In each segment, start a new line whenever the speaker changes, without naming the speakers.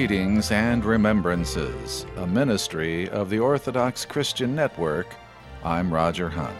Readings and Remembrances, a ministry of the Orthodox Christian Network. I'm Roger Hunt.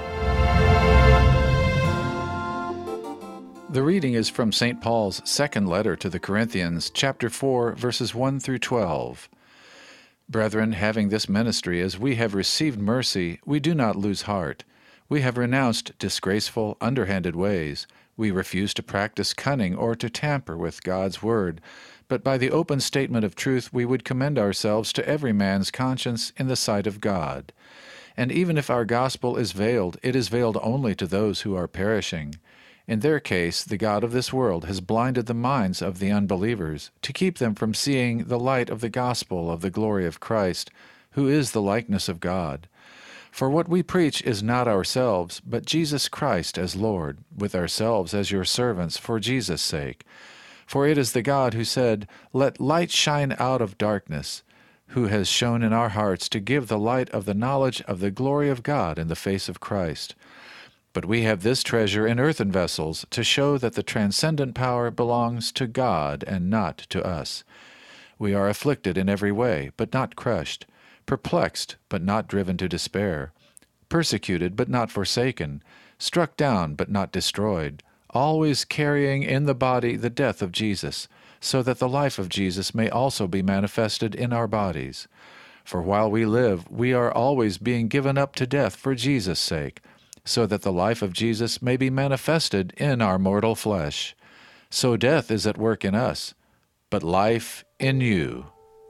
The reading is from St. Paul's second letter to the Corinthians, chapter 4, verses 1 through 12. Brethren, having this ministry, as we have received mercy, we do not lose heart. We have renounced disgraceful, underhanded ways. We refuse to practice cunning or to tamper with God's word, but by the open statement of truth we would commend ourselves to every man's conscience in the sight of God. And even if our gospel is veiled, it is veiled only to those who are perishing. In their case, the God of this world has blinded the minds of the unbelievers to keep them from seeing the light of the gospel of the glory of Christ, who is the likeness of God. For what we preach is not ourselves, but Jesus Christ as Lord, with ourselves as your servants for Jesus' sake. For it is the God who said, "Let light shine out of darkness," who has shone in our hearts to give the light of the knowledge of the glory of God in the face of Christ. But we have this treasure in earthen vessels, to show that the transcendent power belongs to God and not to us. We are afflicted in every way, but not crushed, perplexed, but not driven to despair, persecuted, but not forsaken, struck down, but not destroyed, always carrying in the body the death of Jesus, so that the life of Jesus may also be manifested in our bodies. For while we live, we are always being given up to death for Jesus' sake, so that the life of Jesus may be manifested in our mortal flesh. So death is at work in us, but life in you.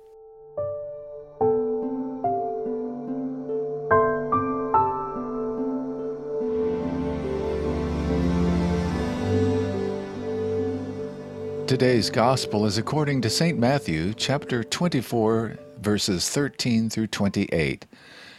Today's Gospel is according to St. Matthew, chapter 24, verses 13 through 28.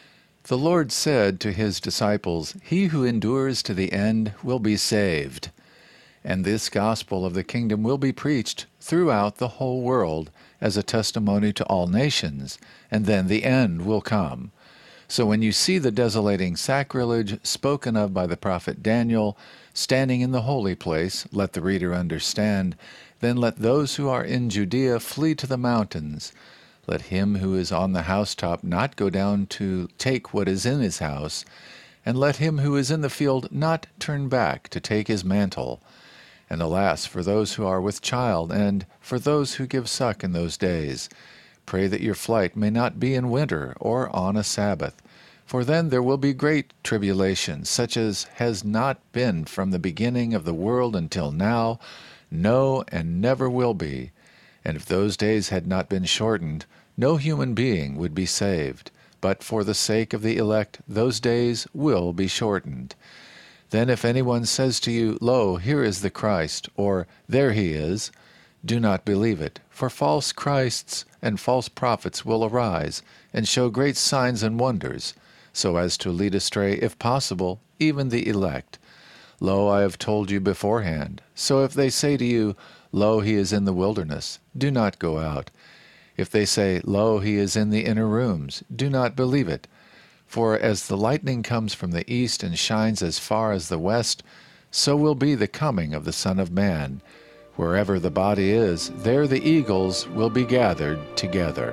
The Lord said to his disciples, "He who endures to the end will be saved." And this gospel of the kingdom will be preached throughout the whole world as a testimony to all nations, and then the end will come. So when you see the desolating sacrilege spoken of by the prophet Daniel standing in the holy place, let the reader understand, then let those who are in Judea flee to the mountains. Let him who is on the housetop not go down to take what is in his house, and let him who is in the field not turn back to take his mantle. And alas, for those who are with child, and for those who give suck in those days. Pray that your flight may not be in winter or on a Sabbath, for then there will be great tribulation, such as has not been from the beginning of the world until now, no, and never will be. And if those days had not been shortened, no human being would be saved. But for the sake of the elect, those days will be shortened. Then if anyone says to you, "Lo, here is the Christ," or "There he is," do not believe it. For false Christs and false prophets will arise, and show great signs and wonders, so as to lead astray, if possible, even the elect. Lo, I have told you beforehand. So if they say to you, "Lo, he is in the wilderness," do not go out. If they say, "Lo, he is in the inner rooms," do not believe it. For as the lightning comes from the east and shines as far as the west, so will be the coming of the Son of Man. Wherever the body is, there the eagles will be gathered together.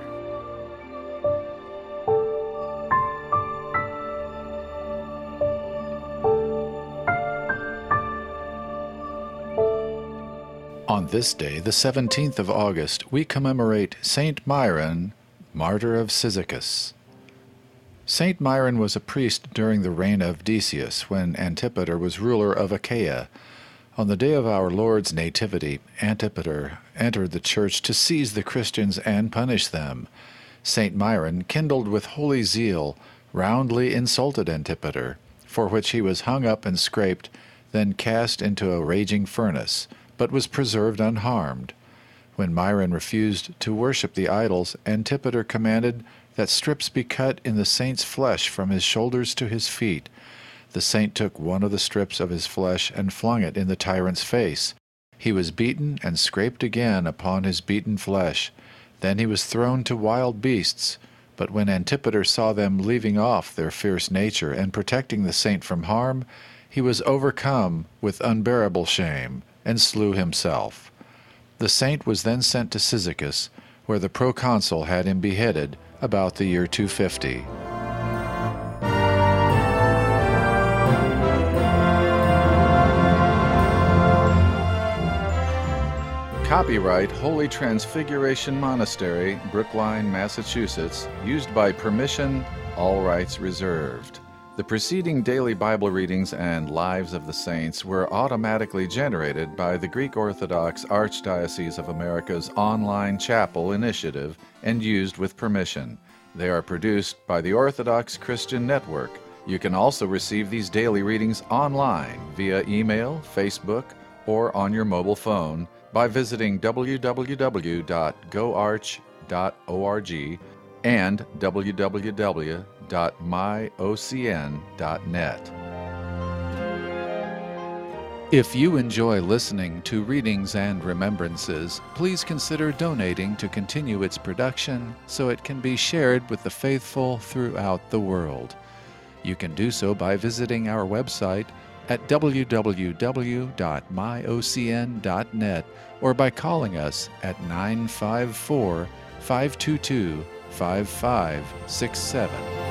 On this day, the 17th of August, we commemorate Saint Myron, martyr of Cyzicus. Saint Myron was a priest during the reign of Decius, when Antipater was ruler of Achaia. On the day of our Lord's nativity, Antipater entered the church to seize the Christians and punish them. Saint Myron, kindled with holy zeal, roundly insulted Antipater, for which he was hung up and scraped, then cast into a raging furnace, but was preserved unharmed. When Myron refused to worship the idols, Antipater commanded that strips be cut in the saint's flesh from his shoulders to his feet. The saint took one of the strips of his flesh and flung it in the tyrant's face. He was beaten and scraped again upon his beaten flesh. Then he was thrown to wild beasts. But when Antipater saw them leaving off their fierce nature and protecting the saint from harm, he was overcome with unbearable shame, and slew himself. The saint was then sent to Cyzicus, where the proconsul had him beheaded about the year 250. Copyright Holy Transfiguration Monastery, Brookline, Massachusetts, used by permission, all rights reserved. The preceding daily Bible readings and Lives of the Saints were automatically generated by the Greek Orthodox Archdiocese of America's online chapel initiative and used with permission. They are produced by the Orthodox Christian Network. You can also receive these daily readings online via email, Facebook, or on your mobile phone by visiting www.goarch.org and www.myocn.net. If you enjoy listening to Readings and Remembrances, please consider donating to continue its production so it can be shared with the faithful throughout the world. You can do so by visiting our website at www.myocn.net or by calling us at 954-522-5567.